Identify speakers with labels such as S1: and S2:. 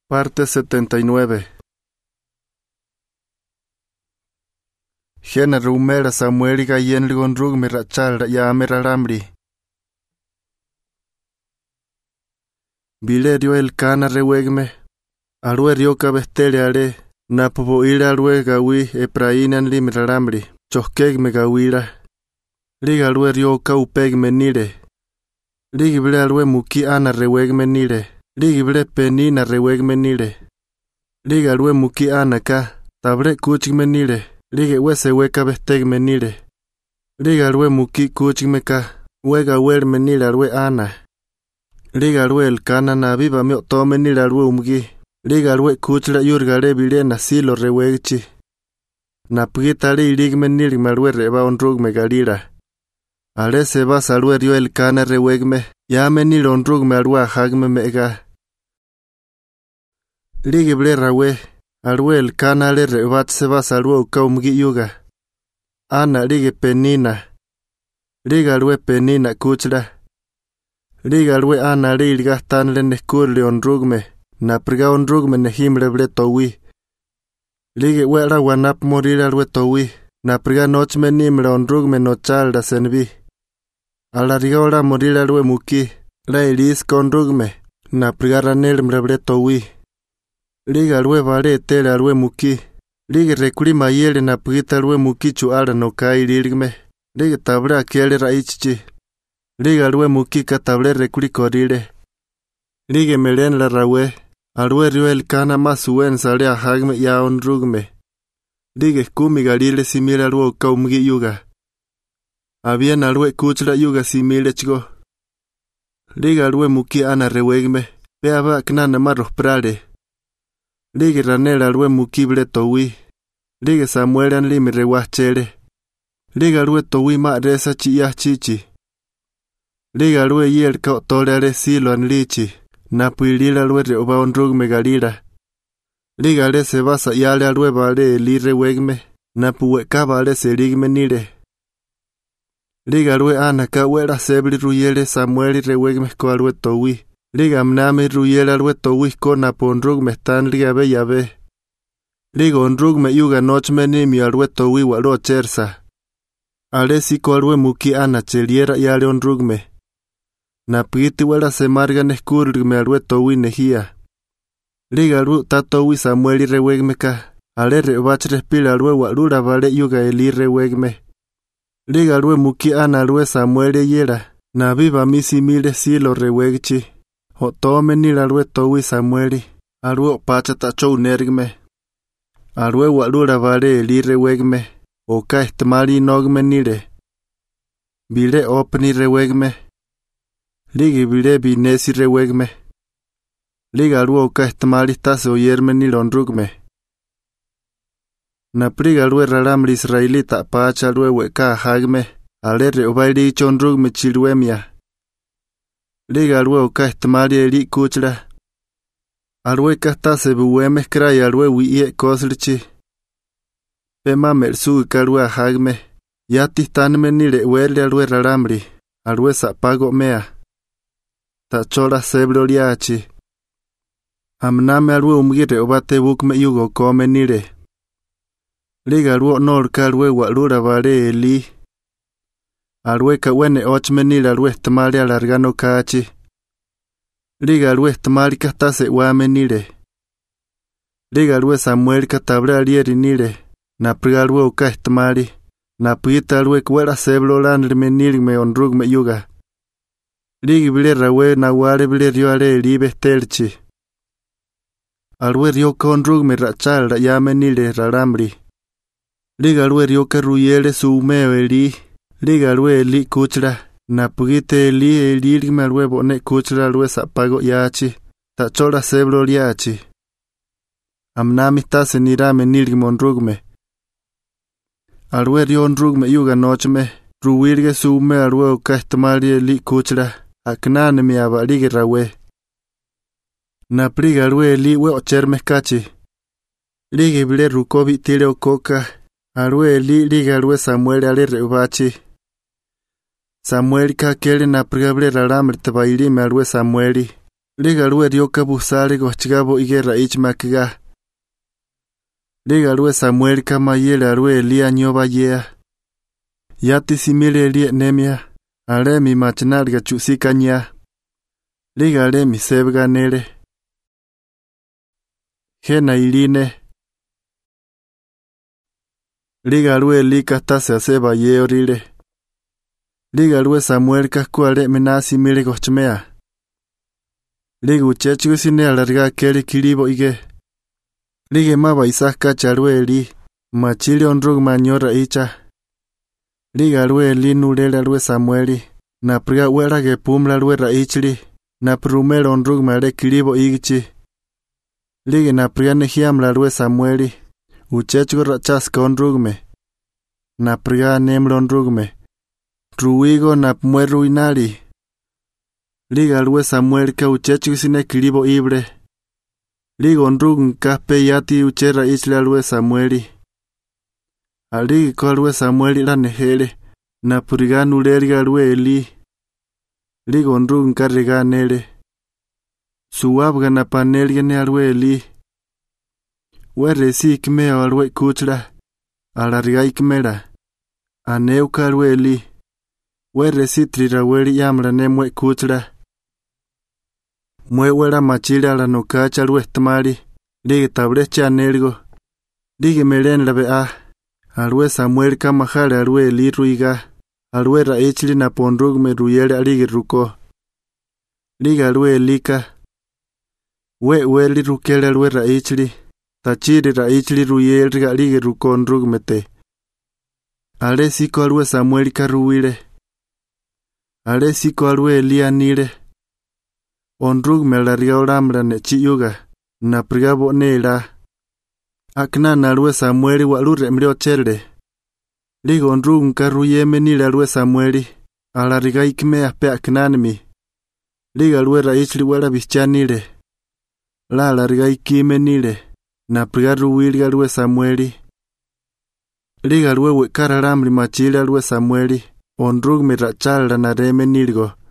S1: Parte 79. Jena rumera Samuel gayen ligon rug mi rachal ya meraramri. Bilerio el cana rewegme. Arue rioka bestele are. Napobo ira arue gawi eprainan li meraramri. Choskeg me gawira. Liga arue rioka upeg menire. Ligi bile arue muki ana rewegme nire. Ligi bile penina rewegme nire. Liga arue muki ana ka. Tabre kuchigme nire. Lige wese weka besteg menire. Liga arue muki kuchigme ka. Wega wer menire arue ana. Liga arue el kana na viva meo to menire arue umgi. Liga arue kuchra yurgare bile na silo rewegchi. Na pugitare irig menire marue reba onrug me galira. Are se va salue rio el kana rewegme. Ya menire onrug me arua hagme mega. Lige bile rawe. Arue el kana le rebat se va salue uka umgi yuga. Ana lige penina. Liga arue penina kuchra. Liga arue ana le irgastan le neskurle onrugme. Na priga onrugme nehimre bre towi. Lige wera wanap morir arue towi. Na priga nochme nimre onrugme nochalda senvi. Ala riga ora morir arue muki. La iris konrugme. Na priga ranel mre towi. Liga arue vare tele arue muki. Liga rekuri mayele na prita arue muki chu ala no kai lirgme. Liga tabre akele raichichi. Liga arue muki ka tabre rekuri korire. Liga melen la rawe. Arue rio el kana masuen sale a hagme ya onrugme. Liga skumi galile simile arue ka umgi yuga. Habien arue kuchla yuga simile chigo. Liga arue muki ana rewegme. Pea va knana marros prare. Liga ranel arue muki ble towi. Liga Samuel an limi rewachele. Liga arue towi ma resa chi ya chichi. Liga arue yel ka tole are silo an lichi. Napu ilila arue reoba onrug me galira. Liga are se basa yale arue vale li rewegme. Napu weka vale se ligme nire. Liga arue ana ka wera sebli ruyele Samuel rewegme ko arue towi. Liga mname ruyele arue towi ko napu onrug me stan liga be yabe. Liga onrug me yuga nochme ni mi arue towi walo chersa. Ale siko arue muki ana cheliera yale onrugme. Na piti wera se marga neskurgme arue towi nehia. Liga arue tatowi Samuel rewegme ka. Ale rebach respira arue walura vale yuga eli rewegme. Liga arue muki ana arue Samuel yera. Na viva misi mile silo rewegchi. Ho tome nil arue towi Samuel. Arue pacha tacho nergme. Arue walura vale eli rewegme. Oka estemali nogme nire. Bile opni rewegme. Ligi bile binesi rewegme. Liga arue oka estemali stase oyerme nile onrugme. Na priga arue raramri israelita pacha arue weka hagme. Ale reobaili chonrugme chiluemia. Liga arue oka estemali eli kuchra. Arue kastase buweme skray arue wiye koslichi. Pema mersu karua hagme. Yati stanme nire wele arue raramri. Arue sapago mea. Tachora sebro liachi. Amname arue umgire obate bukme yugo come nire. Liga arue norka arue walura vare eli. Arue kawene ochme nire arue estamari alargano kachi. Liga arue estamari kastase wame nire. Liga arue Samuel katabre alieri nire. Na priga arue oka estamari. Na pita arue kwera seblo lanrme nirme onrugme yuga. Ligi bile rawe na ware bile rio are elibe stelchi. Arue rio ka onrugme rachal ra yame nire raramri. Liga arue rio ka ruyele su umeo eli. Liga arue eli kuchra. Na pugite eli irgme arue bone kuchra arue sapago yachi. Tachora seblo liachi. Amnami stase nirame nirgme onrugme. Arue rio onrugme yuga nochme. Ruwirge sume arue oka estamari eli kuchra. Aknane mi abalige rawe. Na priga arue eli we ocherme kachi. Lige bile rukobi tire okoka. Arue eli liga arue Samuel ale reubachi. Samuel ka kele na priga bile raramri tabaili me arue Samueli. Liga lue rioka busare gochigabo igera ichmakiga. Liga lue Samuel kama yela lue Elia nyoba yea. Yati simile Elia nemia. Ale mi machnarga chusika nya. Liga le mi sebga nere. Hena iline. Liga lue lika tase aseba ye orile. Liga lue Samuel kaskuale menasi mile gochmea. Liga uchechu sine alarga keri kiribo ige. Liga maba isaka chalue Eli. Machili onrug manyora icha. Liga lue Eli nulela lue Samueli. Na priga wera ge pumla lue raichli. Na prumelo onrug male kiribo igichi. Liga na priga nehiamla lue Samueli. Uchechu rachaska onrugme. Na priga nemlo onrugme. Ruigo na mueru inali. Liga lue Samuel ka uchechu sine kiribo ibre. Liga onrugun ka peyati uchera isla lue Samueli. Aligi ko lue Samueli la nehele. Na priga nulerga lue Eli. Liga onrugun ka rega nele. Suabga na panelga ne alue Eli. Were si ikme alue kuchla. Alarga ikmela. Aneuka alue Eli. Were si triraweli yamla ne mwe kuchla. Mwe wera machila la no kacha alue estamari. Liga tablecha nelgo. Liga melen la bea. Alue Samuel ka mahale alue Eli ruiga. Alue raichli na ponrugme ruyele aligi ruko. Liga alue Elika. Weli rukele alue raichli. Tachiri raichli ruyele aligi ruko onrugmete. Ale siko alue Samuel ka ruile. Ale siko alue Elia nile. Onrugme la riaulamra ne chiyuga. Na prigabo nela. Akna na alue Samueli walure mleo chelde. Liga onrugun ka ruyeme nile alue Samueli. Ala riga ikme ape aknanmi. Liga alue raichli wala bischanile. La ala riga ikime nile. Na priga ruwilga alue Samueli. Liga alue wekara ramri machile alue Samueli. Onrugme rachala na reme nilgo.